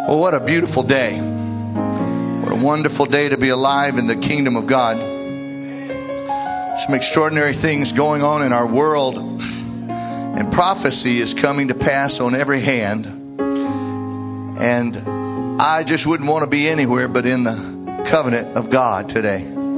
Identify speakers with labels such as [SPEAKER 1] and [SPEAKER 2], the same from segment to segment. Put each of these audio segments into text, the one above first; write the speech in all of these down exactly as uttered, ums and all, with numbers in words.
[SPEAKER 1] Well, what a beautiful day. What a wonderful day to be alive in the kingdom of God. Some extraordinary things going on in our world, and prophecy is coming to pass on every hand. And I just wouldn't want to be anywhere but in the covenant of God today.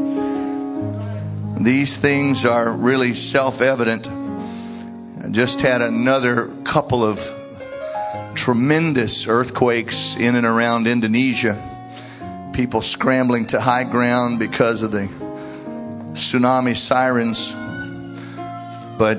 [SPEAKER 1] These things are really self-evident. I just had another couple of tremendous earthquakes in and around Indonesia. People scrambling to high ground because of the tsunami sirens. But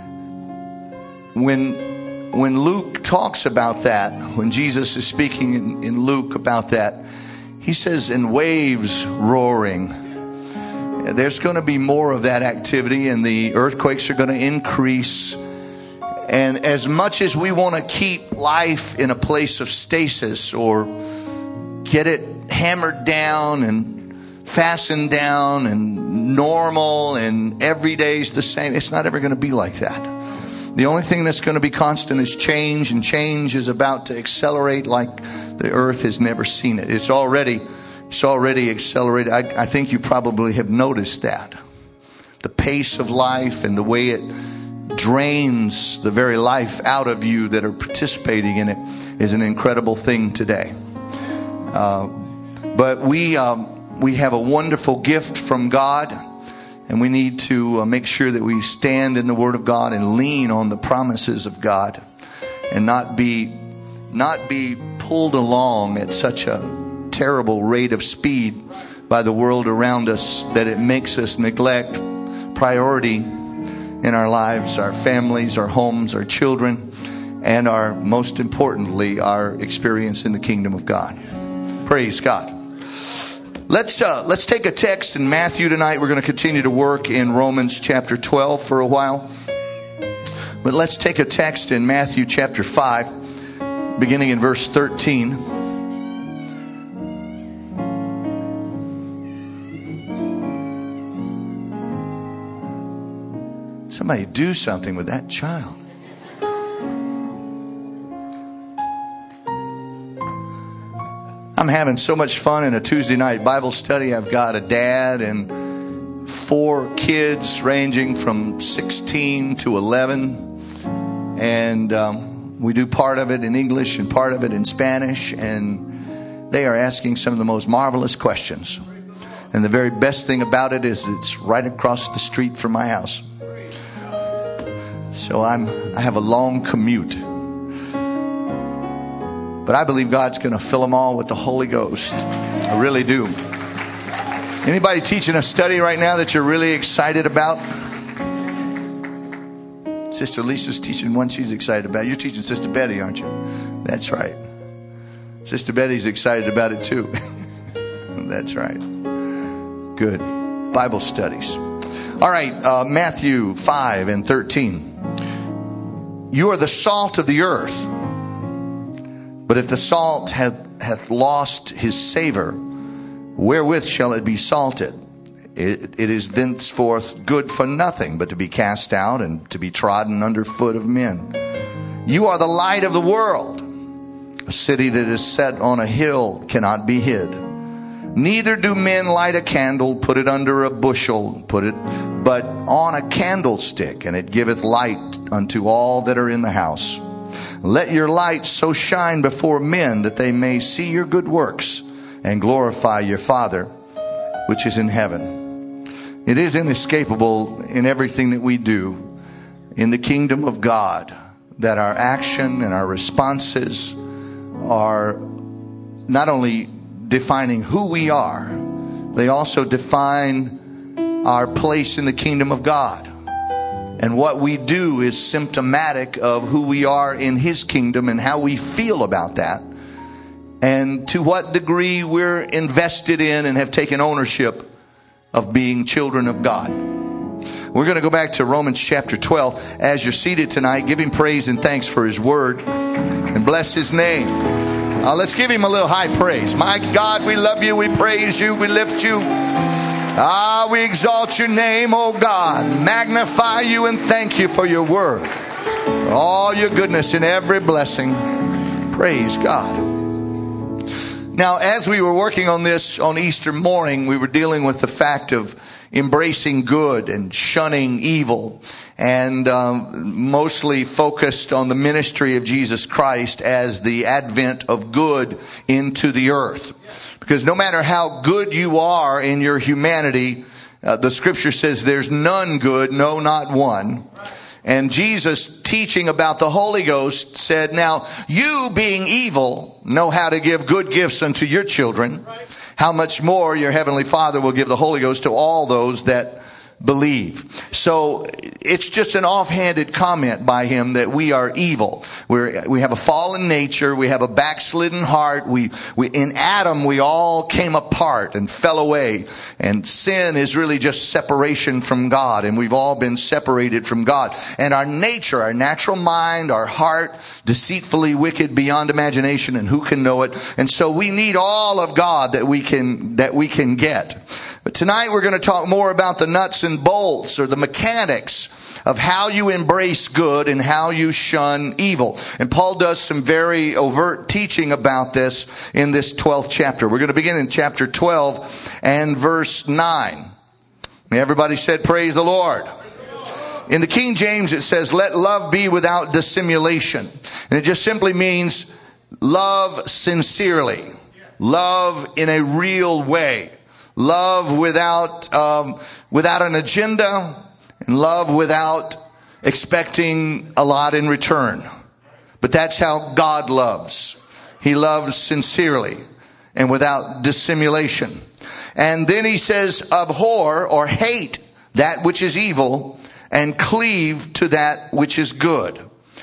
[SPEAKER 1] when when Luke talks about that, when Jesus is speaking in, in Luke about that, he says, "In waves roaring." There's going to be more of that activity, and the earthquakes are going to increase. And as much as we want to keep life in a place of stasis or get it hammered down and fastened down and normal and every day's the same, it's not ever going to be like that. The only thing that's going to be constant is change, and change is about to accelerate like the earth has never seen it. It's already, it's already accelerated. I, I think you probably have noticed that. The pace of life and the way it drains the very life out of you that are participating in it is an incredible thing today. Uh, but we um, we have a wonderful gift from God, and we need to uh, make sure that we stand in the Word of God and lean on the promises of God, and not be not be pulled along at such a terrible rate of speed by the world around us that it makes us neglect priority in our lives, our families, our homes, our children, and our, most importantly, our experience in the kingdom of God. Praise God. Let's uh, let's take a text in Matthew tonight. We're going to continue to work in Romans chapter twelve for a while. But let's take a text in Matthew chapter five, beginning in verse thirteen. Somebody do something with that child. I'm having so much fun in a Tuesday night Bible study. I've got a dad and four kids ranging from sixteen to eleven. And um, we do part of it in English and part of it in Spanish. And they are asking some of the most marvelous questions. And the very best thing about it is it's right across the street from my house. So I'm, I have a long commute. But I believe God's going to fill them all with the Holy Ghost. I really do. Anybody teaching a study right now that you're really excited about? Sister Lisa's teaching one she's excited about. You're teaching Sister Betty, aren't you? That's right. Sister Betty's excited about it too. That's right. Good. Bible studies. All right, uh, Matthew five and thirteen. You are the salt of the earth. But if the salt hath, hath lost his savor, wherewith shall it be salted? It, it is thenceforth good for nothing, but to be cast out and to be trodden under foot of men. You are the light of the world. A city that is set on a hill cannot be hid. Neither do men light a candle, put it under a bushel, put it, but on a candlestick, and it giveth light unto all that are in the house. Let your light so shine before men that they may see your good works and glorify your Father which is in heaven. It is inescapable in everything that we do in the kingdom of God that our action and our responses are not only defining who we are, they also define our place in the kingdom of God. And what we do is symptomatic of who we are in His kingdom and how we feel about that. And to what degree we're invested in and have taken ownership of being children of God. We're going to go back to Romans chapter twelve. As you're seated tonight, give Him praise and thanks for His word and bless His name. Uh, let's give Him a little high praise. My God, we love you, we praise you, we lift you. Ah, we exalt your name, oh God. Magnify you and thank you for your word. For all your goodness and every blessing. Praise God. Now, as we were working on this on Easter morning, we were dealing with the fact of embracing good and shunning evil, and um, mostly focused on the ministry of Jesus Christ as the advent of good into the earth. Because no matter how good you are in your humanity, uh, the scripture says there's none good, no, not one. And Jesus, teaching about the Holy Ghost, said, now, you being evil know how to give good gifts unto your children. How much more your heavenly Father will give the Holy Ghost to all those that believe. So it's just an offhanded comment by him that we are evil. We're, we have a fallen nature. We have a backslidden heart. We, we, in Adam, we all came apart and fell away. And sin is really just separation from God. And we've all been separated from God. And our nature, our natural mind, our heart, deceitfully wicked beyond imagination, and who can know it? And so we need all of God that we can, that we can get. But tonight we're going to talk more about the nuts and bolts, or the mechanics of how you embrace good and how you shun evil. And Paul does some very overt teaching about this in this twelfth chapter. We're going to begin in chapter twelve and verse nine. Everybody said, praise the Lord. In the King James it says, let love be without dissimulation. And it just simply means love sincerely. Love in a real way. Love without um, without an agenda, and love without expecting a lot in return. But that's how God loves. He loves sincerely and without dissimulation. And then he says, abhor or hate that which is evil and cleave to that which is good.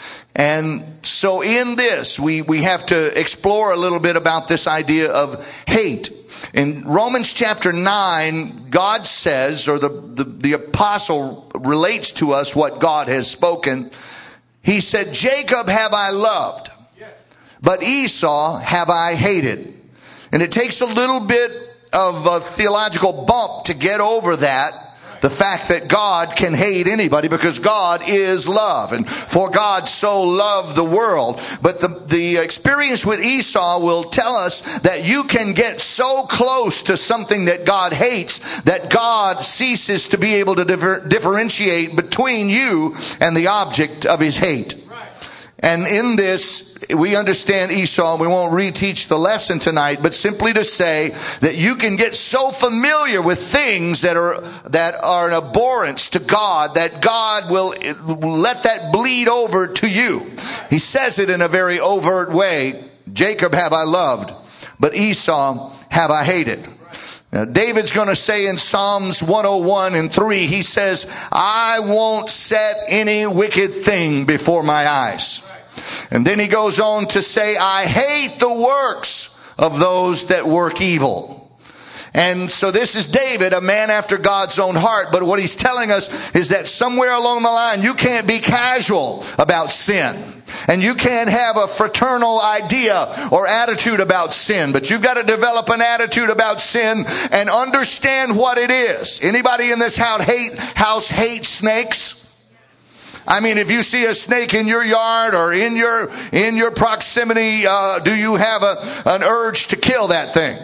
[SPEAKER 1] And so in this, we, we have to explore a little bit about this idea of hate. In Romans chapter nine, God says, or the, the, the apostle relates to us what God has spoken. He said, Jacob have I loved, but Esau have I hated. And it takes a little bit of a theological bump to get over that. The fact that God can hate anybody, because God is love. And for God so loved the world. But the, the experience with Esau will tell us that you can get so close to something that God hates that God ceases to be able to differ, differentiate between you and the object of his hate. And in this, we understand Esau. We won't reteach the lesson tonight, but simply to say that you can get so familiar with things that are that are an abhorrence to God that God will let that bleed over to you. He says it in a very overt way. Jacob have I loved, but Esau have I hated. Now, David's going to say in Psalms one oh one and three, he says, I won't set any wicked thing before my eyes. And then he goes on to say, I hate the works of those that work evil. And so this is David, a man after God's own heart. But what he's telling us is that somewhere along the line, you can't be casual about sin. And you can't have a fraternal idea or attitude about sin. But you've got to develop an attitude about sin and understand what it is. Anybody in this house hate, house hate snakes? I mean, if you see a snake in your yard or in your in your proximity, uh, do you have a an urge to kill that thing?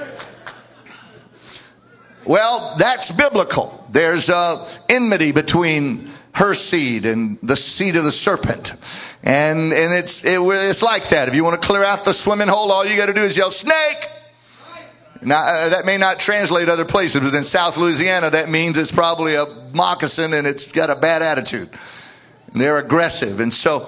[SPEAKER 1] Well, that's biblical. There's uh, enmity between her seed and the seed of the serpent, and and it's it, it's like that. If you want to clear out the swimming hole, all you got to do is yell snake. Now uh, that may not translate other places, but in South Louisiana, that means it's probably a moccasin and it's got a bad attitude. They're aggressive. And so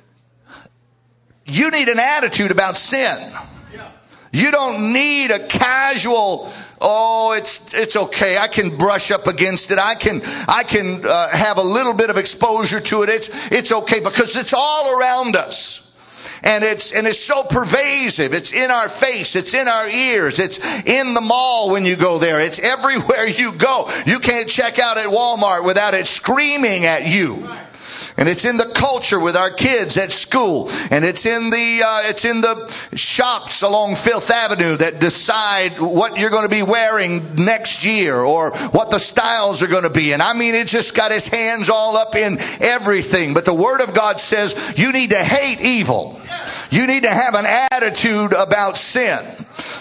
[SPEAKER 1] you need an attitude about sin. You don't need a casual, oh, it's it's okay. I can brush up against it. I can I can uh, have a little bit of exposure to it. It's it's okay, because it's all around us. And it's and it's so pervasive. It's in our face. It's in our ears. It's in the mall when you go there. It's everywhere you go. You can't check out at Walmart without it screaming at you. And it's in the culture with our kids at school. And it's in the uh, it's in the shops along Fifth Avenue that decide what you're going to be wearing next year or what the styles are going to be. And I mean, it's just got its hands all up in everything. But the Word of God says you need to hate evil. You need to have an attitude about sin.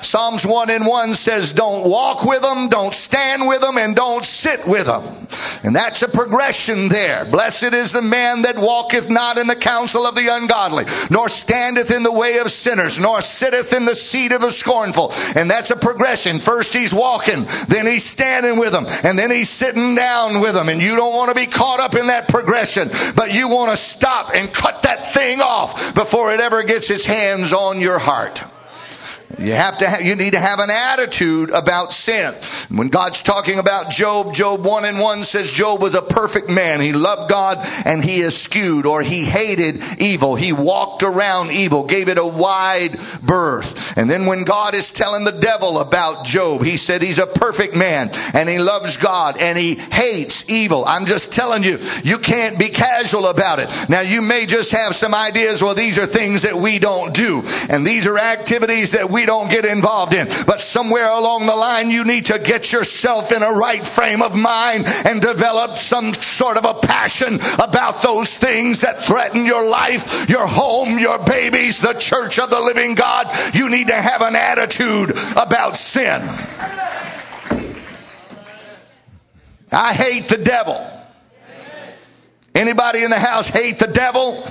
[SPEAKER 1] Psalms one and one says, don't walk with them, don't stand with them, and don't sit with them. And that's a progression there. Blessed is the man that walketh not in the counsel of the ungodly, nor standeth in the way of sinners, nor sitteth in the seat of the scornful. And that's a progression. First he's walking, then he's standing with them, and then he's sitting down with them. And you don't want to be caught up in that progression, but you want to stop and cut that thing off before it ever gets its hands on your heart. You have to. Ha- you need to have an attitude about sin. When God's talking about Job, Job one and one says Job was a perfect man. He loved God and he eschewed, or he hated evil. He walked around evil, gave it a wide berth. And then when God is telling the devil about Job, he said he's a perfect man and he loves God and he hates evil. I'm just telling you, you can't be casual about it. Now you may just have some ideas. Well, these are things that we don't do, and these are activities that we don't get involved in. But somewhere along the line, you need to get yourself in a right frame of mind and develop some sort of a passion about those things that threaten your life, your home, your babies, the church of the living God. You need to have an attitude about sin. I hate the devil. Anybody in the house hate the devil?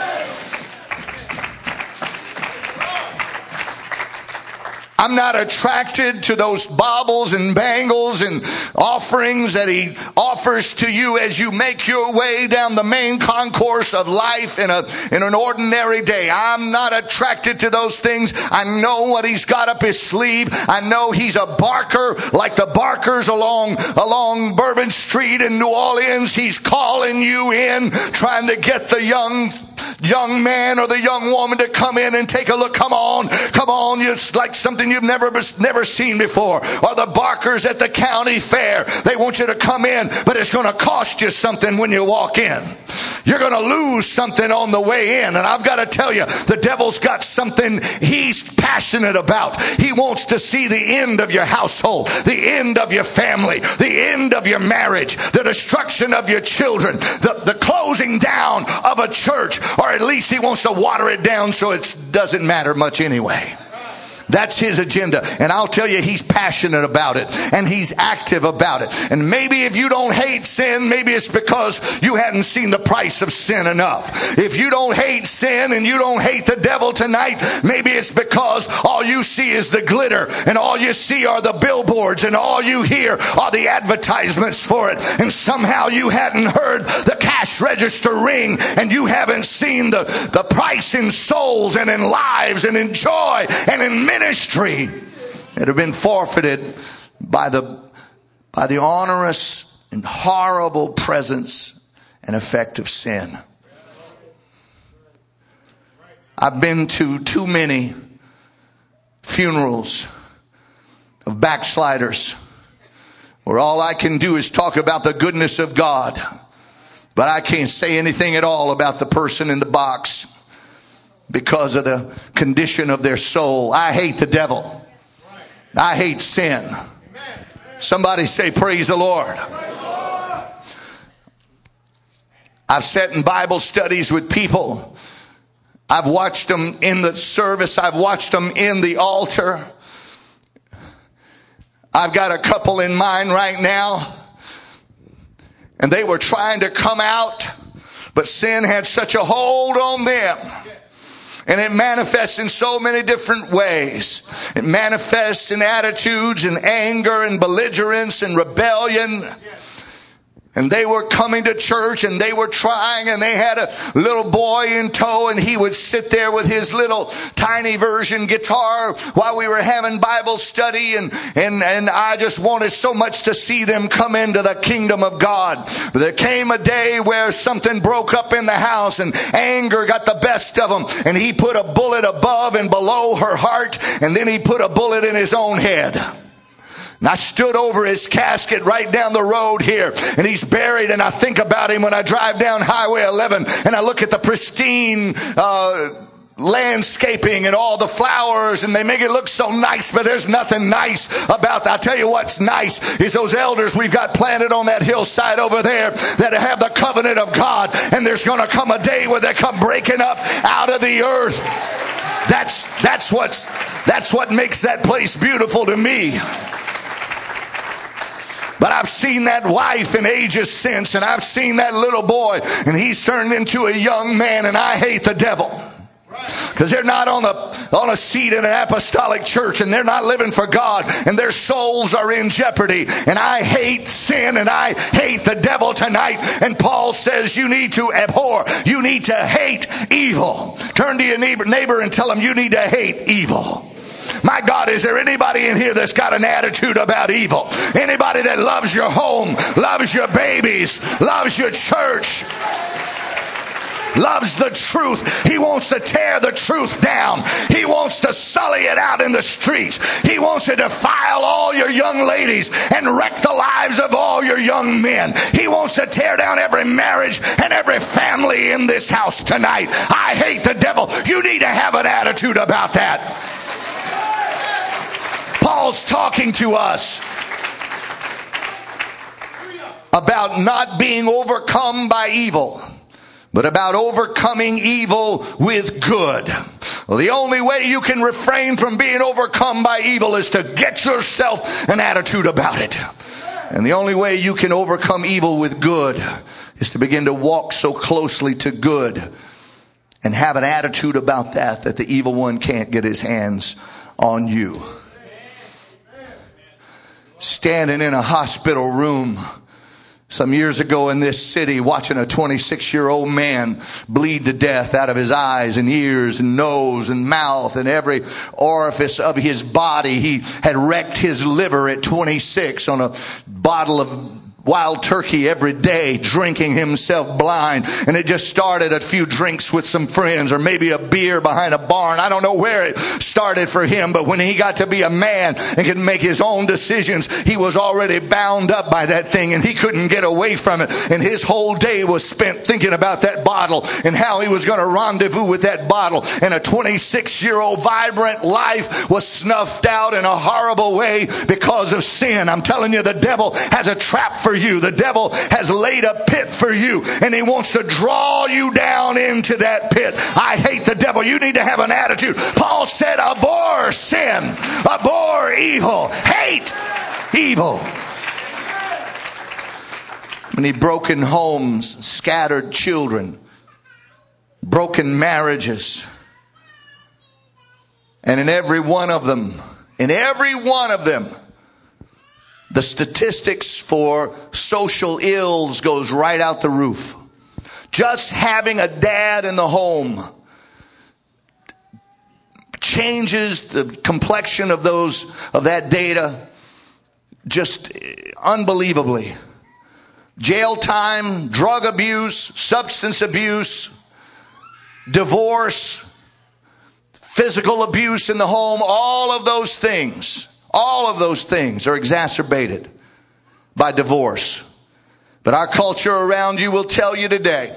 [SPEAKER 1] I'm not attracted to those baubles and bangles and offerings that he offers to you as you make your way down the main concourse of life in a in an ordinary day. I'm not attracted to those things. I know what he's got up his sleeve. I know he's a barker like the barkers along along Bourbon Street in New Orleans. He's calling you in, trying to get the young young man or the young woman to come in and take a look. Come on, come on. It's like something you've never never seen before. Or the barkers at the county fair. They want you to come in, but it's going to cost you something when you walk in. You're going to lose something on the way in. And I've got to tell you, the devil's got something he's passionate about. He wants to see the end of your household, the end of your family, the end of your marriage, the destruction of your children, the, the closing down of a church, or at least he wants to water it down so it doesn't matter much anyway. That's his agenda. And I'll tell you, he's passionate about it. And he's active about it. And maybe if you don't hate sin, maybe it's because you hadn't seen the price of sin enough. If you don't hate sin and you don't hate the devil tonight, maybe it's because all you see is the glitter. And all you see are the billboards. And all you hear are the advertisements for it. And somehow you hadn't heard the cash register ring. And you haven't seen the, the price in souls and in lives and in joy and in ministry that have been forfeited by the by the onerous and horrible presence and effect of sin. I've been to too many funerals of backsliders where all I can do is talk about the goodness of God, but I can't say anything at all about the person in the box because of the condition of their soul. I hate the devil. I hate sin. Somebody say, praise the Lord. I've sat in Bible studies with people. I've watched them in the service. I've watched them in the altar. I've got a couple in mind right now. And they were trying to come out, but sin had such a hold on them. And it manifests in so many different ways. It manifests in attitudes and anger and belligerence and rebellion. And they were coming to church and they were trying, and they had a little boy in tow, and he would sit there with his little tiny version guitar while we were having Bible study, and, and, and I just wanted so much to see them come into the kingdom of God. But there came a day where something broke up in the house and anger got the best of him, and he put a bullet above and below her heart, and then he put a bullet in his own head. And I stood over his casket right down the road here, and he's buried, and I think about him when I drive down Highway eleven, and I look at the pristine uh landscaping and all the flowers, and they make it look so nice, but there's nothing nice about that. I'll tell you what's nice is those elders we've got planted on that hillside over there that have the covenant of God, and there's going to come a day where they come breaking up out of the earth. That's, that's what's, that's what makes that place beautiful to me. But I've seen that wife in ages since, and I've seen that little boy, and he's turned into a young man, and I hate the devil. Because they're not on a, on a seat in an apostolic church, and they're not living for God, and their souls are in jeopardy. And I hate sin, and I hate the devil tonight. And Paul says you need to abhor. You need to hate evil. Turn to your neighbor, neighbor and tell them you need to hate evil. My God, is there anybody in here that's got an attitude about evil? Anybody that loves your home, loves your babies, loves your church, loves the truth? He wants to tear the truth down. He wants to sully it out in the streets. He wants to defile all your young ladies and wreck the lives of all your young men. He wants to tear down every marriage and every family in this house tonight. I hate the devil. You need to have an attitude about that. Paul's talking to us about not being overcome by evil, but about overcoming evil with good. Well, the only way you can refrain from being overcome by evil is to get yourself an attitude about it. And the only way you can overcome evil with good is to begin to walk so closely to good and have an attitude about that that the evil one can't get his hands on you. Standing in a hospital room some years ago in this city, watching a twenty-six-year-old man bleed to death out of his eyes and ears and nose and mouth and every orifice of his body. He had wrecked his liver at twenty-six on a bottle of wild turkey every day, drinking himself blind. And it just started a few drinks with some friends, or maybe a beer behind a barn. I don't know where it started for him, but when he got to be a man and could make his own decisions, he was already bound up by that thing, and he couldn't get away from it. And his whole day was spent thinking about that bottle and how he was going to rendezvous with that bottle. And a twenty-six-year-old vibrant life was snuffed out in a horrible way because of sin. I'm telling you, the devil has a trap for you. The devil has laid a pit for you, and he wants to draw you down into that pit. I hate the devil. You need to have an attitude. Paul said, abhor sin, abhor evil, hate evil. Many broken homes, scattered children, broken marriages. And in every one of them, in every one of them, the statistics for social ills goes right out the roof. Just having a dad in the home changes the complexion of those, of that data just unbelievably. Jail time, drug abuse, substance abuse, divorce, physical abuse in the home, all of those things. All of those things are exacerbated by divorce. But our culture around you will tell you today,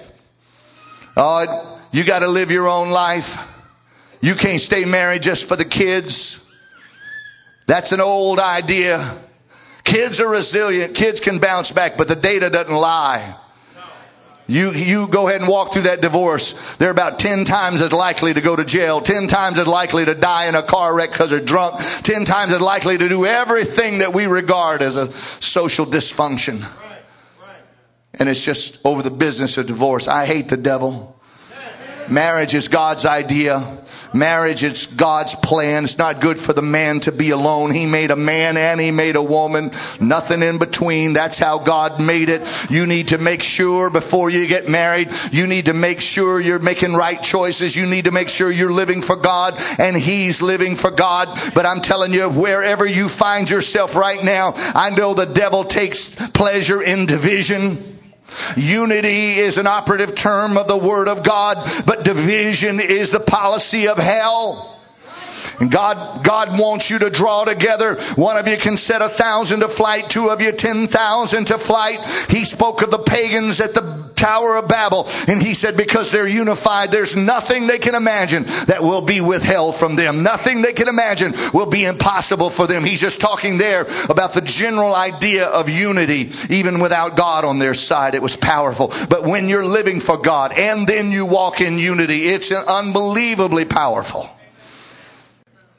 [SPEAKER 1] oh, you got to live your own life. You can't stay married just for the kids. That's an old idea. Kids are resilient. Kids can bounce back, but the data doesn't lie. You you go ahead and walk through that divorce. They're about ten times as likely to go to jail, ten times as likely to die in a car wreck because they're drunk, ten times as likely to do everything that we regard as a social dysfunction. Right, right. And it's just over the business of divorce. I hate the devil. Marriage is God's idea. Marriage is God's plan. It's not good for the man to be alone. He made a man and he made a woman. Nothing in between. That's how God made it. You need to make sure before you get married, you need to make sure you're making right choices. You need to make sure you're living for God and he's living for God. But I'm telling you, wherever you find yourself right now, I know the devil takes pleasure in division. Unity is an operative term of the Word of God, but division is the policy of hell. And God, God wants you to draw together. One of you can set a thousand to flight. Two of you, ten thousand to flight. He spoke of the pagans at the Tower of Babel. And he said, because they're unified, there's nothing they can imagine that will be withheld from them. Nothing they can imagine will be impossible for them. He's just talking there about the general idea of unity, even without God on their side. It was powerful. But when you're living for God and then you walk in unity, it's unbelievably powerful.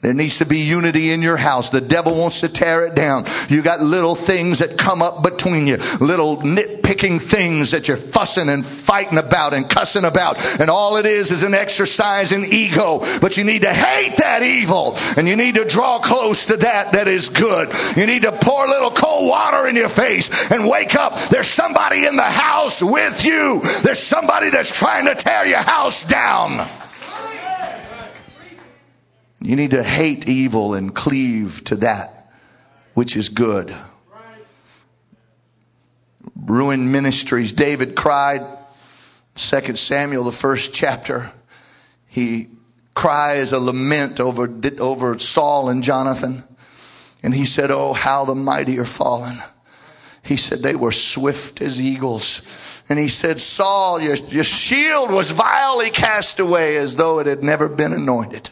[SPEAKER 1] There needs to be unity in your house. The devil wants to tear it down. You got little things that come up between you. Little nitpicking things that you're fussing and fighting about and cussing about. And all it is is an exercise in ego. But you need to hate that evil. And you need to draw close to that that is good. You need to pour a little cold water in your face and wake up. There's somebody in the house with you. There's somebody that's trying to tear your house down. You need to hate evil and cleave to that which is good. Ruined ministries. David cried. Second Samuel, the first chapter. He cries a lament over, over Saul and Jonathan. And he said, oh, how the mighty are fallen. He said they were swift as eagles. And he said, Saul, your, your shield was vilely cast away as though it had never been anointed.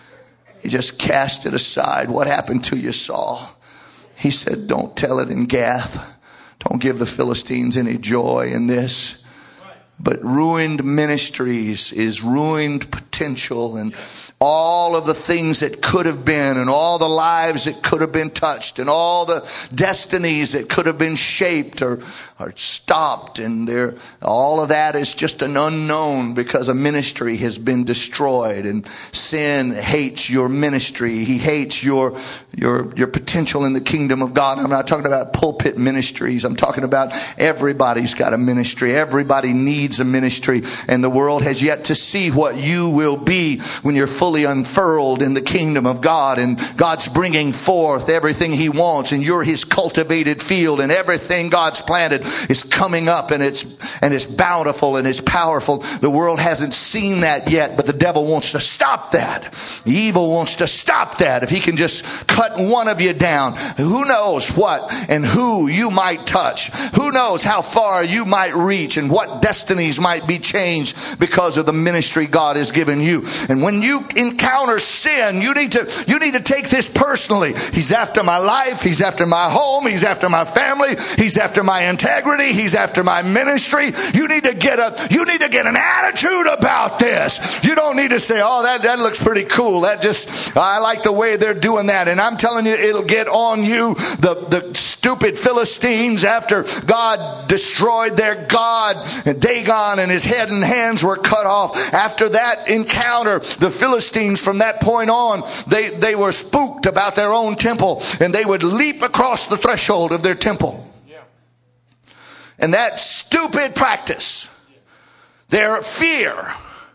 [SPEAKER 1] He just cast it aside. What happened to you, Saul? He said, don't tell it in Gath. Don't give the Philistines any joy in this. But ruined ministries is ruined potential, and all of the things that could have been, and all the lives that could have been touched, and all the destinies that could have been shaped or, or stopped. And there, all of that is just an unknown because a ministry has been destroyed. And sin hates your ministry. He hates your, your, your potential in the kingdom of God. I'm not talking about pulpit ministries. I'm talking about everybody's got a ministry. Everybody needs a ministry, and the world has yet to see what you will be when you're fully unfurled in the kingdom of God, and God's bringing forth everything He wants, and you're His cultivated field, and everything God's planted is coming up, and it's and it's bountiful and it's powerful. The world hasn't seen that yet, but the devil wants to stop that. The evil wants to stop that. If he can just cut one of you down, who knows what and who you might touch? Who knows how far you might reach and what destiny might be changed because of the ministry God has given you. And when you encounter sin, you need to you need to take this personally. He's after my life. He's after my home. He's after my family. He's after my integrity. He's after my ministry. You need to get a you need to get an attitude about this. You don't need to say, oh, that, that looks pretty cool. That just I like the way they're doing that. And I'm telling you, it'll get on you. The, the stupid Philistines, after God destroyed their God, and Dagon, and his head and hands were cut off. After that encounter, the Philistines from that point on, they, they were spooked about their own temple, and they would leap across the threshold of their temple. Yeah. And that stupid practice, their fear,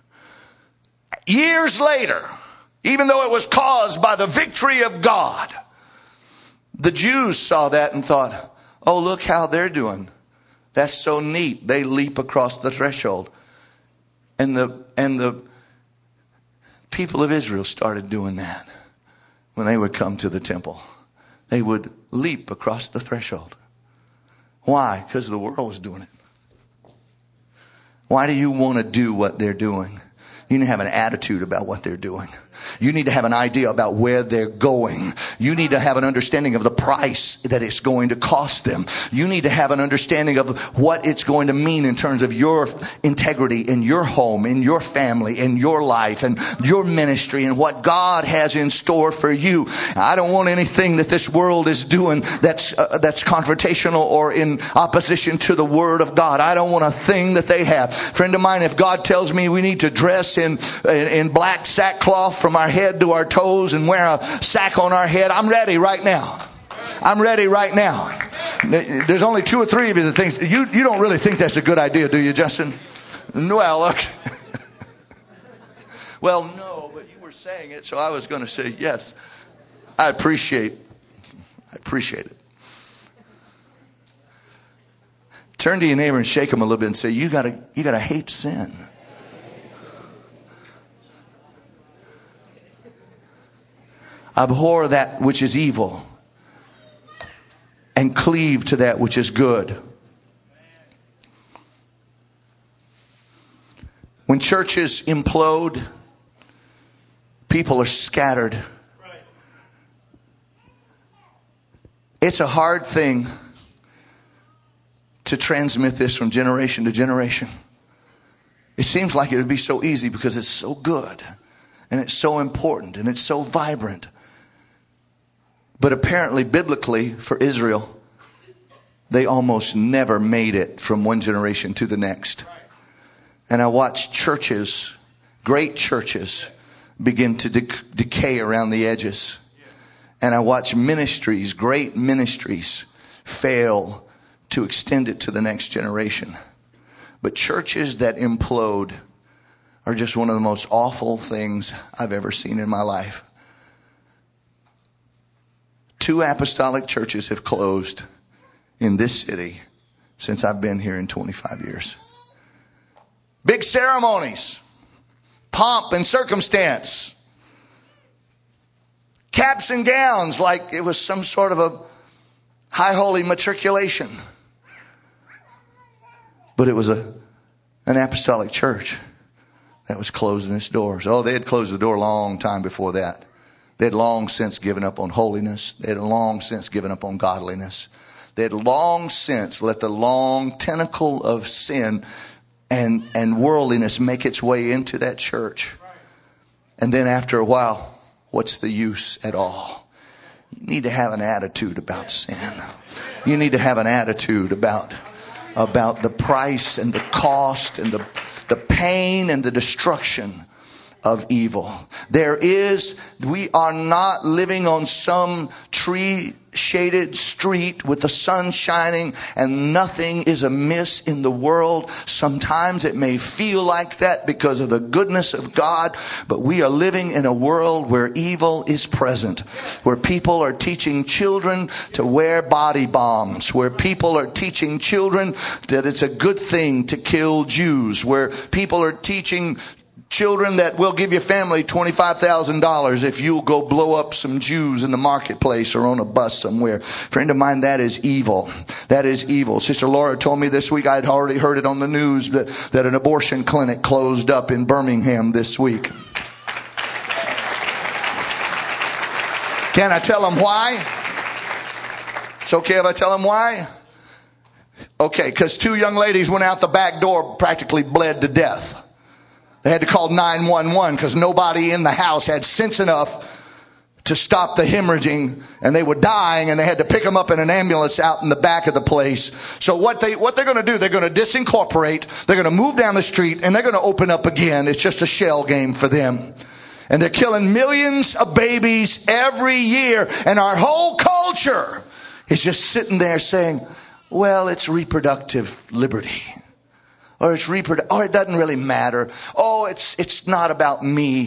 [SPEAKER 1] years later, even though it was caused by the victory of God, the Jews saw that and thought, oh, look how they're doing. That's so neat. They leap across the threshold. And the and the people of Israel started doing that when they would come to the temple. They would leap across the threshold. Why? Because the world was doing it. Why do you want to do what they're doing? You need to have an attitude about what they're doing. You need to have an idea about where they're going. You need to have an understanding of the price that it's going to cost them. You need to have an understanding of what it's going to mean in terms of your integrity in your home, in your family, in your life, and your ministry, and what God has in store for you. I don't want anything that this world is doing that's uh, that's confrontational or in opposition to the Word of God. I don't want a thing that they have. Friend of mine, if God tells me we need to dress in in, in black sackcloth from our head to our toes and wear a sack on our head, I'm ready right now. I'm ready right now. There's only two or three of you that think, you, you don't really think that's a good idea, do you, Justin? Well, look. Well, no, but you were saying it, so I was going to say yes. I appreciate, I appreciate it. Turn to your neighbor and shake him a little bit and say, you gotta, you gotta hate sin. Abhor that which is evil and cleave to that which is good. When churches implode, people are scattered. It's a hard thing to transmit this from generation to generation. It seems like it would be so easy because it's so good. And it's so important and it's so vibrant. But apparently, biblically, for Israel, they almost never made it from one generation to the next. And I watched churches, great churches, begin to de- decay around the edges. And I watched ministries, great ministries, fail to extend it to the next generation. But churches that implode are just one of the most awful things I've ever seen in my life. Two apostolic churches have closed in this city since I've been here in twenty-five years. Big ceremonies, pomp and circumstance, caps and gowns like it was some sort of a high holy matriculation. But it was a an apostolic church that was closing its doors. Oh, they had closed the door a long time before that. They had long since given up on holiness. They had long since given up on godliness. They had long since let the long tentacle of sin and, and worldliness make its way into that church. And then after a while, what's the use at all? You need to have an attitude about sin. You need to have an attitude about, about the price and the cost and the, the pain and the destruction of evil. There is, we are not living on some tree shaded street with the sun shining and nothing is amiss in the world. Sometimes it may feel like that because of the goodness of God, but we are living in a world where evil is present, where people are teaching children to wear body bombs, where people are teaching children that it's a good thing to kill Jews, where people are teaching children that will give your family twenty-five thousand dollars if you'll go blow up some Jews in the marketplace or on a bus somewhere. Friend of mine, that is evil. That is evil. Sister Laura told me this week, I'd already heard it on the news, that, that an abortion clinic closed up in Birmingham this week. Can I tell them why? It's okay if I tell them why? Okay, because two young ladies went out the back door, practically bled to death. They had to call nine one one because nobody in the house had sense enough to stop the hemorrhaging, and they were dying, and they had to pick them up in an ambulance out in the back of the place. So what they what they're going to do, they're going to disincorporate, they're going to move down the street, and they're going to open up again. It's just a shell game for them. And they're killing millions of babies every year, and our whole culture is just sitting there saying, well, it's reproductive liberty. Or it's reproductive, or it doesn't really matter. Oh, it's it's not about me.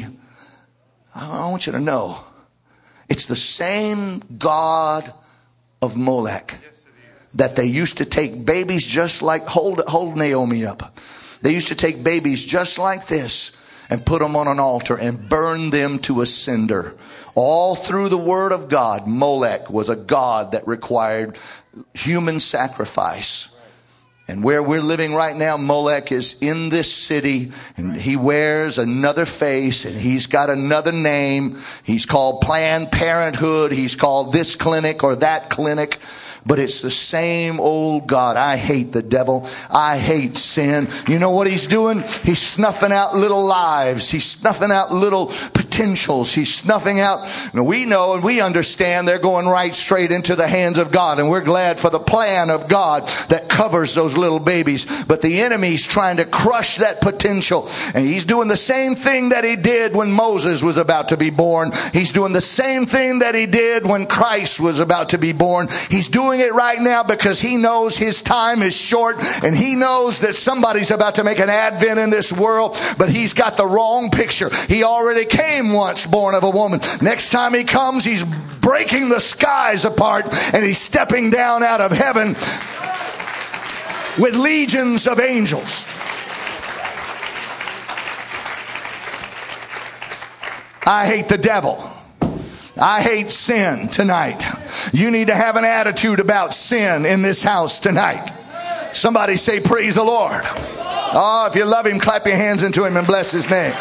[SPEAKER 1] I want you to know, it's the same God of Molech that they used to take babies just like, hold, hold Naomi up. They used to take babies just like this and put them on an altar and burn them to a cinder. All through the Word of God, Molech was a god that required human sacrifice. And where we're living right now, Molech is in this city, and he wears another face, and he's got another name. He's called Planned Parenthood. He's called this clinic or that clinic. But it's the same old God. I hate the devil. I hate sin. You know what he's doing? He's snuffing out little lives. He's snuffing out little potentials. He's snuffing out. We know and we understand they're going right straight into the hands of God. And we're glad for the plan of God that covers those little babies. But the enemy's trying to crush that potential. And he's doing the same thing that he did when Moses was about to be born. He's doing the same thing that he did when Christ was about to be born. He's doing it right now because he knows his time is short, and he knows that somebody's about to make an advent in this world, but he's got the wrong picture. He already came once born of a woman. Next time he comes, he's breaking the skies apart, and he's stepping down out of heaven with legions of angels. I hate the devil. I hate sin tonight. You need to have an attitude about sin in this house tonight. Somebody say, praise the Lord. Oh, if you love him, clap your hands into him and bless his name.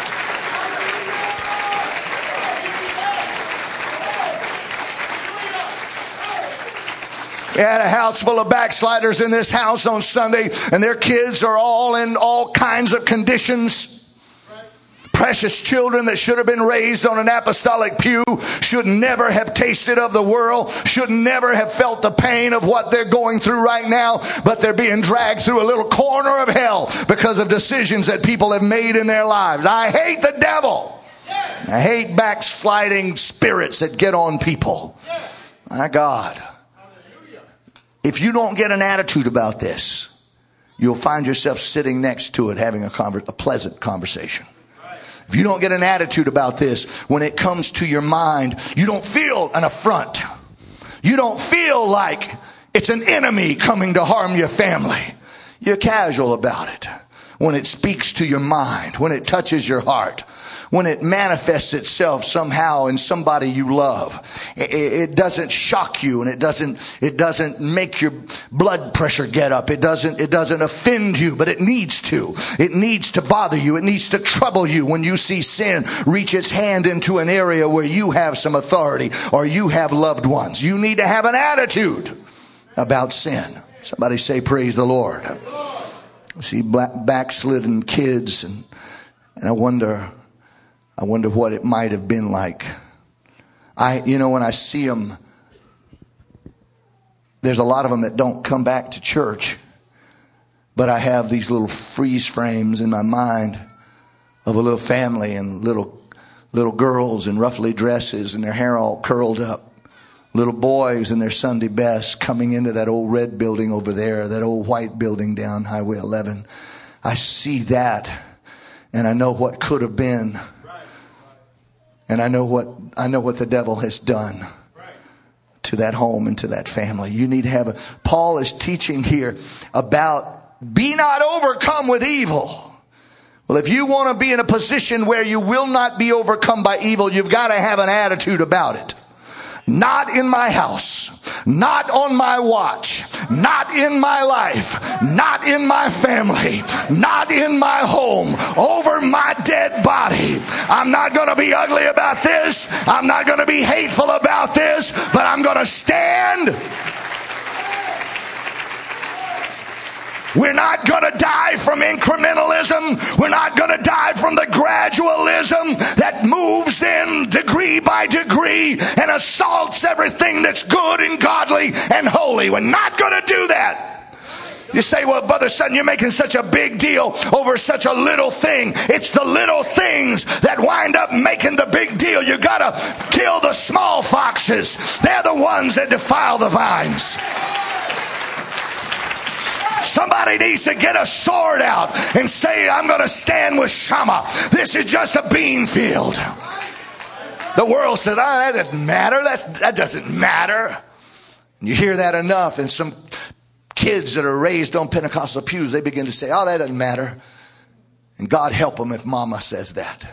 [SPEAKER 1] We had a house full of backsliders in this house on Sunday, and their kids are all in all kinds of conditions. precious children that should have been raised on an apostolic pew should never have tasted of the world, should never have felt the pain of what they're going through right now, but they're being dragged through a little corner of hell because of decisions that people have made in their lives. I hate the devil. I hate backsliding spirits that get on people. My God. If you don't get an attitude about this, you'll find yourself sitting next to it having a, conver- a pleasant conversation. If you don't get an attitude about this, when it comes to your mind, you don't feel an affront. You don't feel like it's an enemy coming to harm your family. You're casual about it. When it speaks to your mind, when it touches your heart, when it manifests itself somehow in somebody you love, it, it doesn't shock you, and it doesn't it doesn't make your blood pressure get up. It doesn't it doesn't offend you, but it needs to. It needs to bother you. It needs to trouble you when you see sin reach its hand into an area where you have some authority or you have loved ones. You need to have an attitude about sin. Somebody say, praise the Lord. I see backslidden kids, and, and I wonder... I wonder what it might have been like. I, you know, when I see them, there's a lot of them that don't come back to church. But I have these little freeze frames in my mind of a little family and little, little girls in roughly dresses and their hair all curled up. Little boys in their Sunday best coming into that old red building over there, that old white building down Highway eleven. I see that, and I know what could have been. And I know what I know what the devil has done to that home and to that family. You need to have a... Paul is teaching here about be not overcome with evil. Well, if you want to be in a position where you will not be overcome by evil, you've got to have an attitude about it. Not in my house, not on my watch, not in my life, not in my family, not in my home, over my dead body. I'm not going to be ugly about this. I'm not going to be hateful about this, but I'm going to stand. We're not going to die from incrementalism. We're not going to die from the gradualism that moves in degree by degree and assaults everything that's good and godly and holy. We're not going to do that. You say, well, Brother Sutton, you're making such a big deal over such a little thing. It's the little things that wind up making the big deal. You got to kill the small foxes. They're the ones that defile the vines. Somebody needs to get a sword out and say, I'm going to stand with Shammah. This is just a bean field. The world says, oh, that doesn't matter. That's, that doesn't matter. And you hear that enough, and some kids that are raised on Pentecostal pews, they begin to say, oh, that doesn't matter. And God help them if mama says that.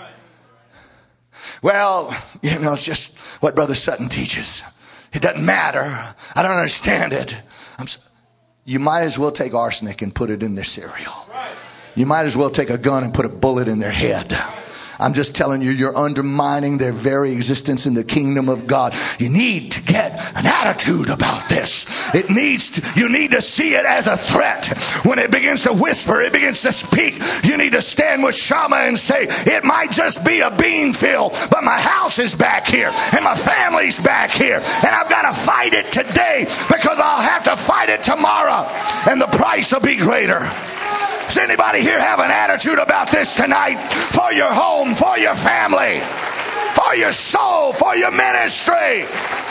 [SPEAKER 1] Well, you know, it's just what Brother Sutton teaches. It doesn't matter. I don't understand it. I'm so, you might as well take arsenic and put it in their cereal. You might as well take a gun and put a bullet in their head. I'm just telling you, you're undermining their very existence in the kingdom of God. You need to get an attitude about this. It needs to, you need to see it as a threat. When it begins to whisper, it begins to speak. You need to stand with Shammah and say, it might just be a bean field, but my house is back here and my family's back here. And I've got to fight it today because I'll have to fight it tomorrow. And the price will be greater. Does anybody here have an attitude about this tonight? For your home, for your family, for your soul, for your ministry.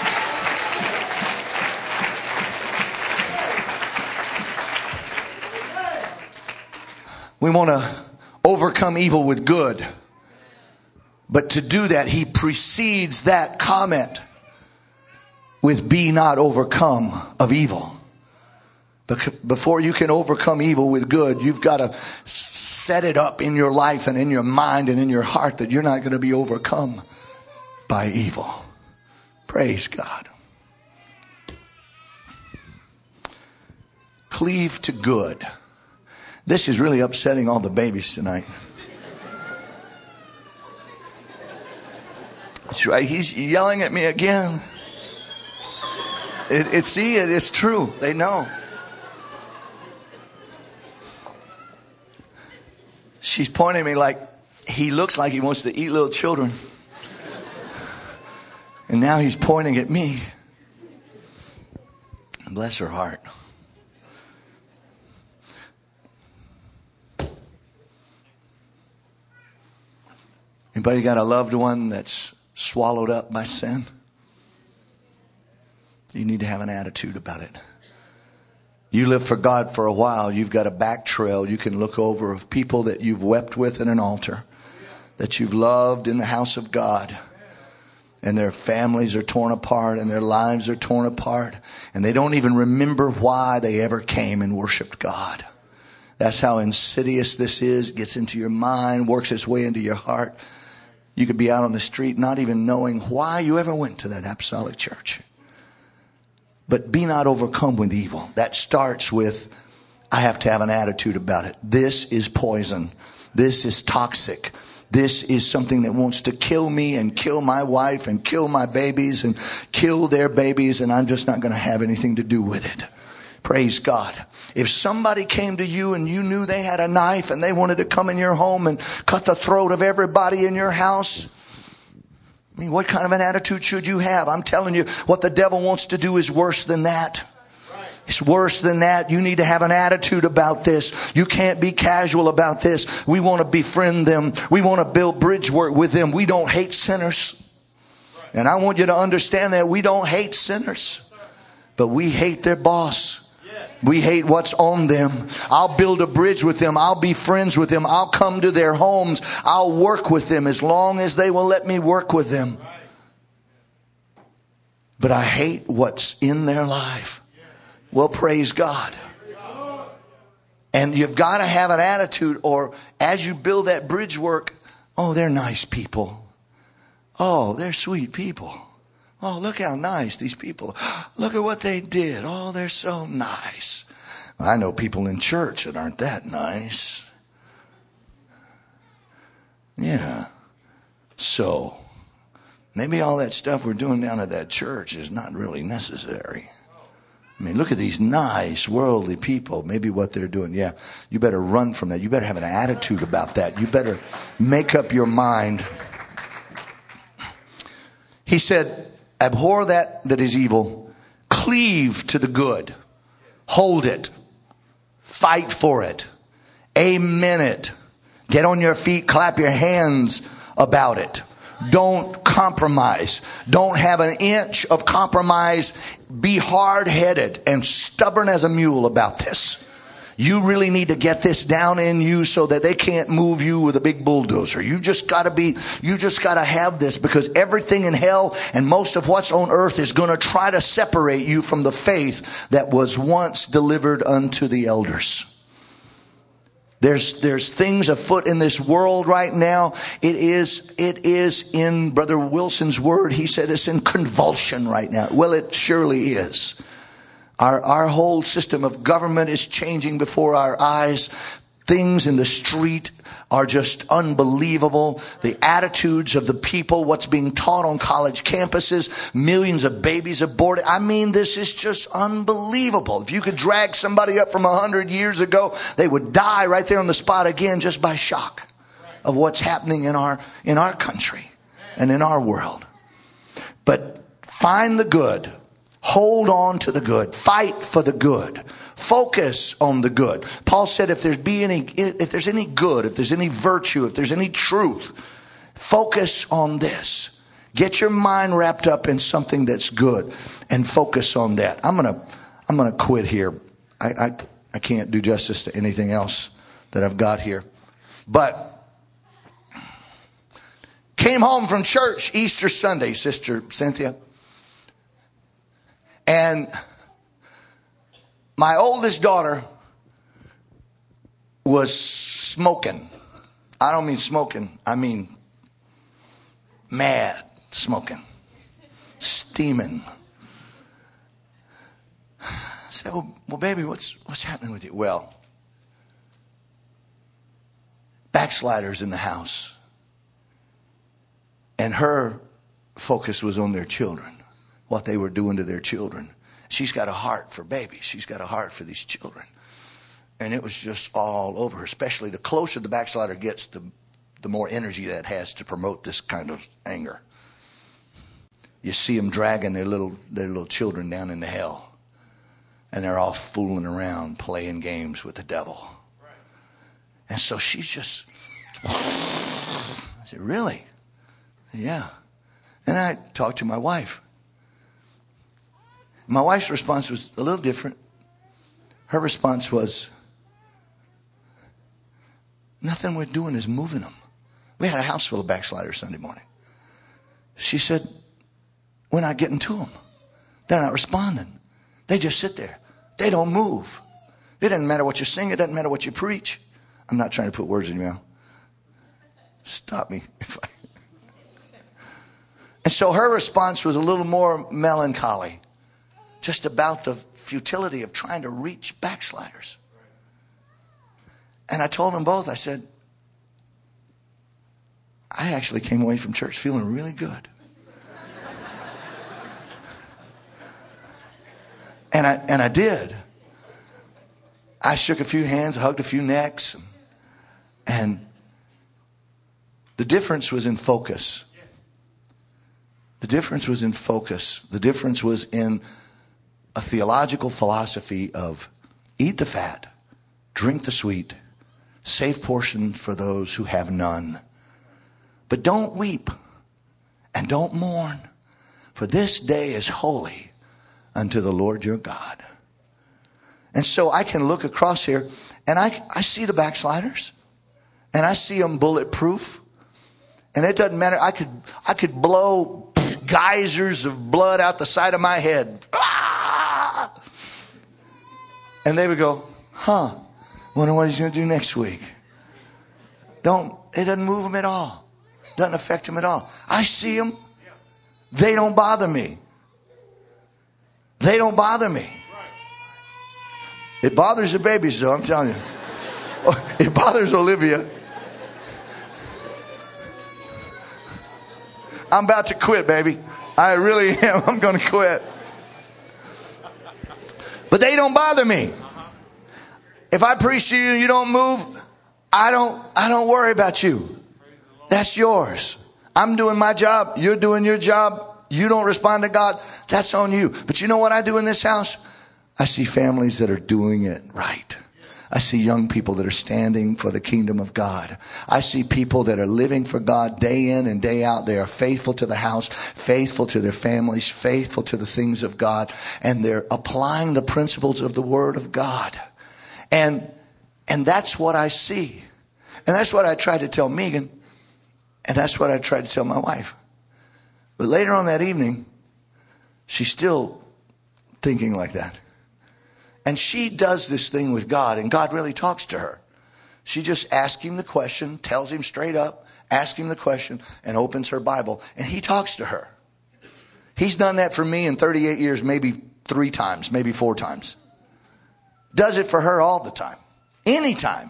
[SPEAKER 1] We want to overcome evil with good. But to do that, he precedes that comment with be not overcome of evil. Before you can overcome evil with good, you've got to set it up in your life and in your mind and in your heart that you're not going to be overcome by evil. Praise God. Cleave to good. This is really upsetting all the babies tonight. That's right. He's yelling at me again. It, it, see, it, it's true. They know. She's pointing at me like, he looks like he wants to eat little children. And now he's pointing at me. Bless her heart. Anybody got a loved one that's swallowed up by sin? You need to have an attitude about it. You live for God for a while. You've got a back trail you can look over of people that you've wept with at an altar, that you've loved in the house of God. And their families are torn apart and their lives are torn apart. And they don't even remember why they ever came and worshiped God. That's how insidious this is. It gets into your mind, works its way into your heart. You could be out on the street not even knowing why you ever went to that apostolic church. But be not overcome with evil. That starts with, I have to have an attitude about it. This is poison. This is toxic. This is something that wants to kill me and kill my wife and kill my babies and kill their babies. And I'm just not going to have anything to do with it. Praise God. If somebody came to you and you knew they had a knife and they wanted to come in your home and cut the throat of everybody in your house, I mean, what kind of an attitude should you have? I'm telling you, what the devil wants to do is worse than that. It's worse than that. You need to have an attitude about this. You can't be casual about this. We want to befriend them. We want to build bridge work with them. We don't hate sinners. And I want you to understand that we don't hate sinners, but we hate their boss. We hate what's on them. I'll build a bridge with them. I'll be friends with them. I'll come to their homes. I'll work with them as long as they will let me work with them. But I hate what's in their life. Well, praise God. And you've got to have an attitude, or as you build that bridge work, oh, they're nice people. Oh, they're sweet people. Oh, look how nice these people. Look at what they did. Oh, they're so nice. I know people in church that aren't that nice. Yeah. So, maybe all that stuff we're doing down at that church is not really necessary. I mean, look at these nice worldly people. Maybe what they're doing. Yeah, you better run from that. You better have an attitude about that. You better make up your mind. He said, abhor that that is evil. Cleave to the good. Hold it. Fight for it. Amen it. Get on your feet. Clap your hands about it. Don't compromise. Don't have an inch of compromise. Be hard-headed and stubborn as a mule about this. You really need to get this down in you so that they can't move you with a big bulldozer. You just got to be, you just got to have this, because everything in hell and most of what's on earth is going to try to separate you from the faith that was once delivered unto the elders. There's, there's things afoot in this world right now. It is, it is in Brother Wilson's word. He said it's in convulsion right now. Well, it surely is. Our, our whole system of government is changing before our eyes. Things in the street are just unbelievable. The attitudes of the people, what's being taught on college campuses, millions of babies aborted. I mean, this is just unbelievable. If you could drag somebody up from a hundred years ago, they would die right there on the spot again just by shock of what's happening in our, in our country and in our world. But find the good. Hold on to the good. Fight for the good. Focus on the good. Paul said if there's be any, if there's any good, if there's any virtue, if there's any truth, focus on this. Get your mind wrapped up in something that's good and focus on that. I'm gonna, I'm gonna quit here. I, I, I can't do justice to anything else that I've got here. But came home from church Easter Sunday, Sister Cynthia. And my oldest daughter was smoking. I don't mean smoking. I mean mad smoking. Steaming. I said, well, well, baby, what's, what's happening with you? Well, backsliders in the house. And her focus was on their children. What they were doing to their children. She's got a heart for babies. She's got a heart for these children. And it was just all over her. Especially the closer the backslider gets, the, the more energy that has to promote this kind of anger. You see them dragging their little their little children down into hell. And they're all fooling around, playing games with the devil. And so she's just, I said, really? Yeah. And I talked to my wife. My wife's response was a little different. Her response was, nothing we're doing is moving them. We had a house full of backsliders Sunday morning. She said, we're not getting to them. They're not responding. They just sit there. They don't move. It doesn't matter what you sing. It doesn't matter what you preach. I'm not trying to put words in your mouth. Stop me. If I... And so her response was a little more melancholy. Just about the futility of trying to reach backsliders. And I told them both, I said, I actually came away from church feeling really good. And I and I did. I shook a few hands, hugged a few necks. And the difference was in focus. The difference was in focus. The difference was in a theological philosophy of eat the fat, drink the sweet, save portion for those who have none. But don't weep and don't mourn, for this day is holy unto the Lord your God. And so I can look across here and I, I see the backsliders and I see them bulletproof. And it doesn't matter. I could, I could blow geysers of blood out the side of my head. Ah! And they would go, huh, wonder what he's going to do next week. Don't, it doesn't move them at all. Doesn't affect them at all. I see them. They don't bother me. They don't bother me. It bothers the babies though, I'm telling you. It bothers Olivia. I'm about to quit, baby. I really am. I'm going to quit. But they don't bother me. If I preach to you and you don't move, I don't, I don't worry about you. That's yours. I'm doing my job. You're doing your job. You don't respond to God. That's on you. But you know what I do in this house? I see families that are doing it right. I see young people that are standing for the kingdom of God. I see people that are living for God day in and day out. They are faithful to the house, faithful to their families, faithful to the things of God. And they're applying the principles of the Word of God. And, and that's what I see. And that's what I tried to tell Megan. And that's what I tried to tell my wife. But later on that evening, she's still thinking like that. And she does this thing with God, and God really talks to her. She just asks him the question, tells him straight up, asks him the question, and opens her Bible. And he talks to her. He's done that for me in thirty-eight years, maybe three times, maybe four times. Does it for her all the time. Anytime.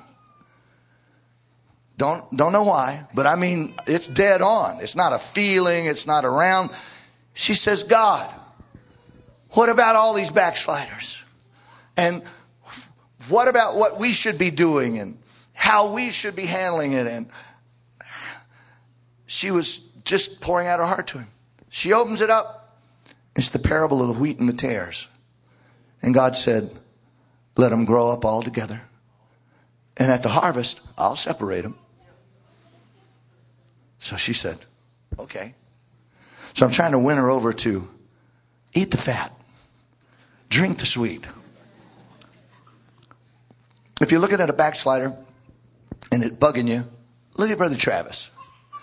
[SPEAKER 1] Don't, don't know why, but I mean, it's dead on. It's not a feeling. It's not around. She says, God, what about all these backsliders? And what about what we should be doing and how we should be handling it? And she was just pouring out her heart to him. She opens it up. It's the parable of the wheat and the tares. And God said, let them grow up all together. And at the harvest, I'll separate them. So she said, okay. So I'm trying to win her over to eat the fat, drink the sweet. If you're looking at a backslider and it bugging you, look at Brother Travis.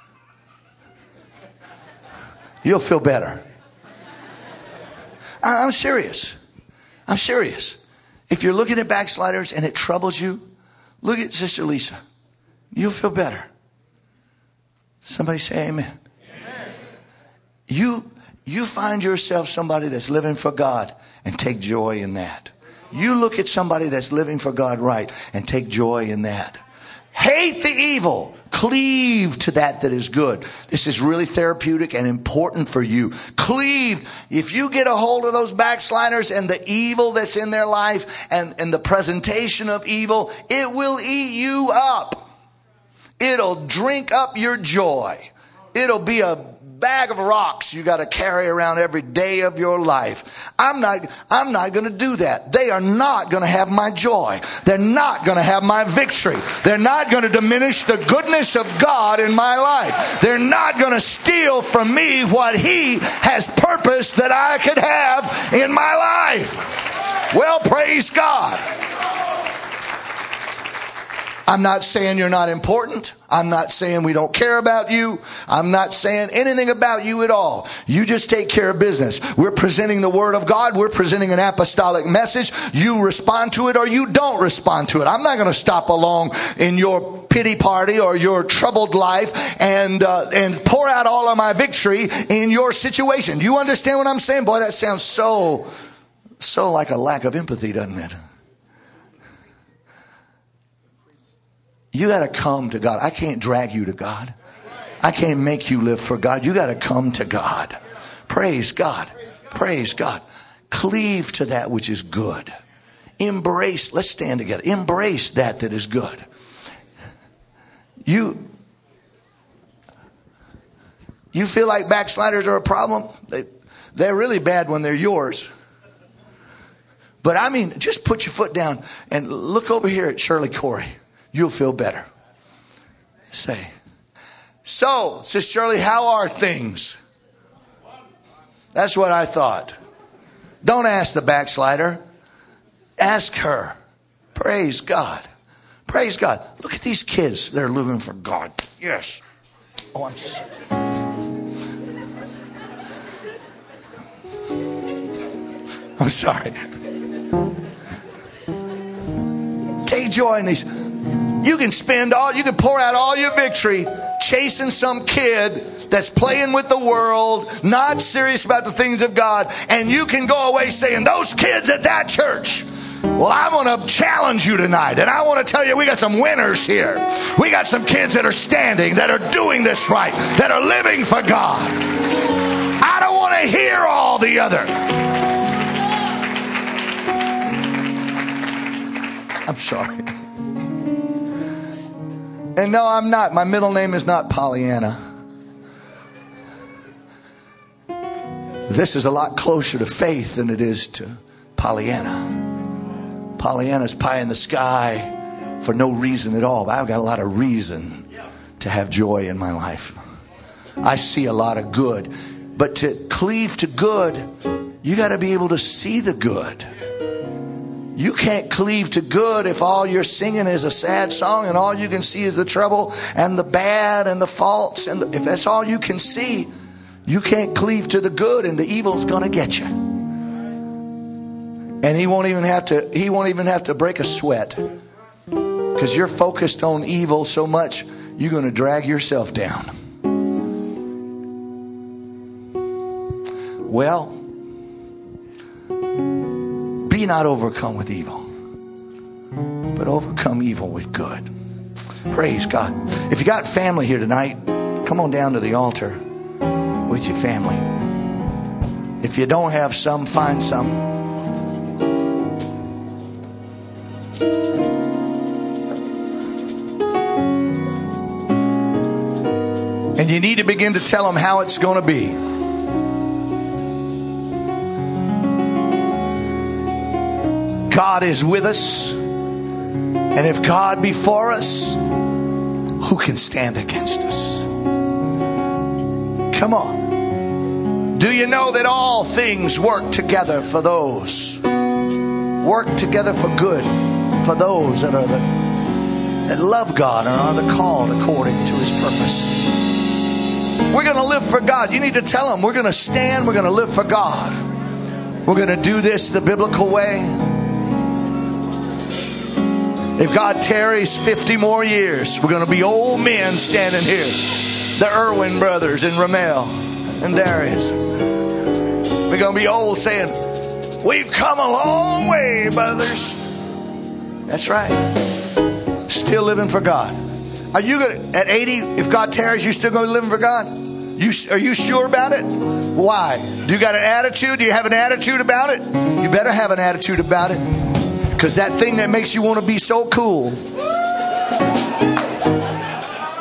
[SPEAKER 1] You'll feel better. I'm serious. I'm serious. If you're looking at backsliders and it troubles you, look at Sister Lisa. You'll feel better. Somebody say amen. Amen. You, you find yourself somebody that's living for God and take joy in that. You look at somebody that's living for God right and take joy in that. Hate the evil. Cleave to that that is good. This is really therapeutic and important for you. Cleave. If you get a hold of those backsliders and the evil that's in their life and, and the presentation of evil, it will eat you up. It'll drink up your joy. It'll be a bag of rocks you got to carry around every day of your life. I'm not, I'm not going to do that. They are not going to have my joy. They're not going to have my victory. They're not going to diminish the goodness of God in my life. They're not going to steal from me what He has purposed that I could have in my life. Well, praise God. I'm not saying you're not important. I'm not saying we don't care about you. I'm not saying anything about you at all. You just take care of business. We're presenting the Word of God. We're presenting an apostolic message. You respond to it or you don't respond to it. I'm not going to stop along in your pity party or your troubled life and uh, and pour out all of my victory in your situation. Do you understand what I'm saying? Boy, that sounds so, so like a lack of empathy, doesn't it? You got to come to God. I can't drag you to God. I can't make you live for God. You got to come to God. Praise God. Praise God. Cleave to that which is good. Embrace. Let's stand together. Embrace that that is good. You, you feel like backsliders are a problem? They, they're really bad when they're yours. But I mean, just put your foot down and look over here at Shirley Corey. You'll feel better. Say, so, Sister Shirley, how are things? That's what I thought. Don't ask the backslider. Ask her. Praise God. Praise God. Look at these kids. They're living for God. Yes. Oh, I'm so... I'm sorry. Take joy in these. You can spend all, you can pour out all your victory chasing some kid that's playing with the world, not serious about the things of God, and you can go away saying, those kids at that church. Well, I want to challenge you tonight, and I want to tell you we got some winners here. We got some kids that are standing, that are doing this right, that are living for God. I don't want to hear all the other. I'm sorry. And no, I'm not. My middle name is not Pollyanna. This is a lot closer to faith than it is to Pollyanna. Pollyanna's pie in the sky for no reason at all. But I've got a lot of reason to have joy in my life. I see a lot of good. But to cleave to good, you got to be able to see the good. You can't cleave to good if all you're singing is a sad song and all you can see is the trouble and the bad and the faults. And the, if that's all you can see, you can't cleave to the good, and the evil's going to get you. And he won't even have to, he won't even have to break a sweat, because you're focused on evil so much, you're going to drag yourself down. Well, be not overcome with evil, but overcome evil with good. Praise God. If you got family here tonight, come on down to the altar with your family. If you don't have some, find some. And you need to begin to tell them how it's going to be. God is with us. And if God be for us, who can stand against us? Come on. Do you know that all things work together for those? Work together for good for those that are the that love God and are the called according to His purpose. We're going to live for God. You need to tell them we're going to stand. We're going to live for God. We're going to do this the biblical way. If God tarries fifty more years, we're going to be old men standing here. The Irwin brothers and Ramel and Darius. We're going to be old saying, we've come a long way, brothers. That's right. Still living for God. Are you going to, at eighty, if God tarries, you still going to be living for God? You, are you sure about it? Why? Do you got an attitude? Do you have an attitude about it? You better have an attitude about it. Because that thing that makes you want to be so cool,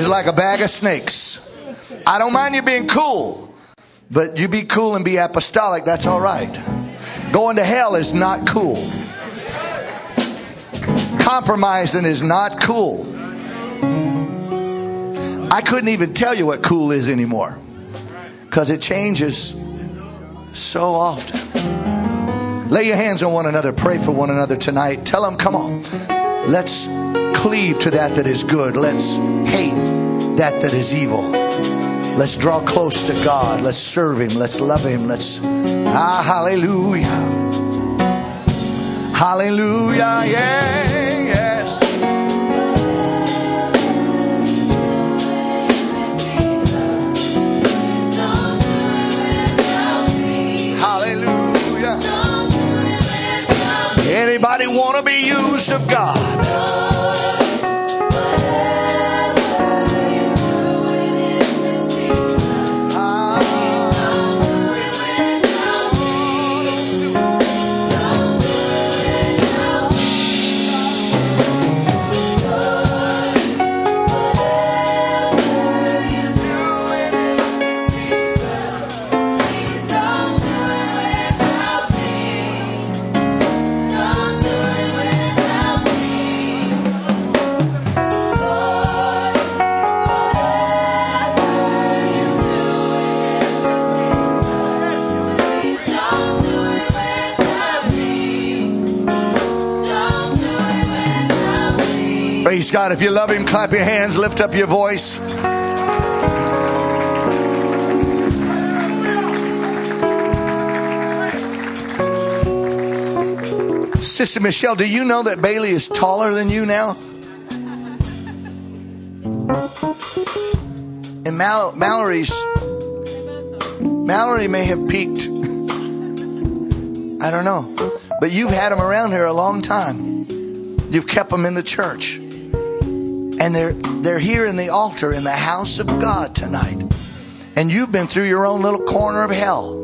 [SPEAKER 1] is like a bag of snakes. I don't mind you being cool, but you be cool and be apostolic. That's all right. Going to hell is not cool. Compromising is not cool. I couldn't even tell you what cool is anymore because it changes so often. Lay your hands on one another. Pray for one another tonight. Tell them, come on. Let's cleave to that that is good. Let's hate that that is evil. Let's draw close to God. Let's serve Him. Let's love Him. Let's, ah, hallelujah. Hallelujah. Yeah, yes. Hallelujah. Anybody want to be used of God? Praise God. If you love Him, clap your hands, lift up your voice. Sister Michelle, do you know that Bailey is taller than you now? And Mal- Mallory's Mallory may have peaked. I don't know. But you've had them around here a long time. You've kept them in the church. And they're they're here in the altar in the house of God tonight. And you've been through your own little corner of hell.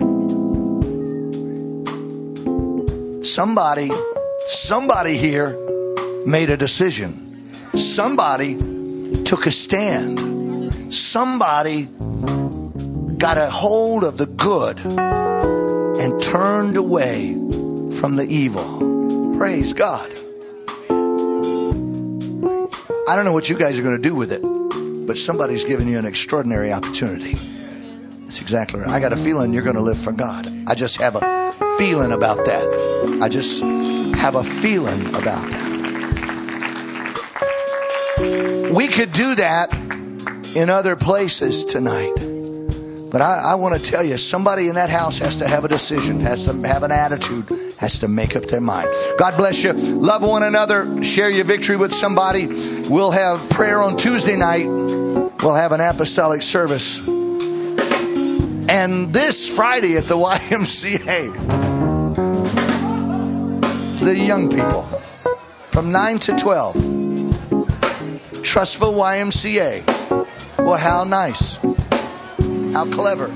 [SPEAKER 1] Somebody, somebody here made a decision. Somebody took a stand. Somebody got a hold of the good and turned away from the evil. Praise God. I don't know what you guys are going to do with it, but somebody's giving you an extraordinary opportunity. That's exactly right. I got a feeling you're going to live for God. I just have a feeling about that. I just have a feeling about that. We could do that in other places tonight. But I, I want to tell you, somebody in that house has to have a decision, has to have an attitude, has to make up their mind. God bless you. Love one another. Share your victory with somebody. We'll have prayer on Tuesday night. We'll have an apostolic service. And this Friday at the Y M C A, the young people from nine to twelve, Trustville Y M C A. Well, how nice. How clever.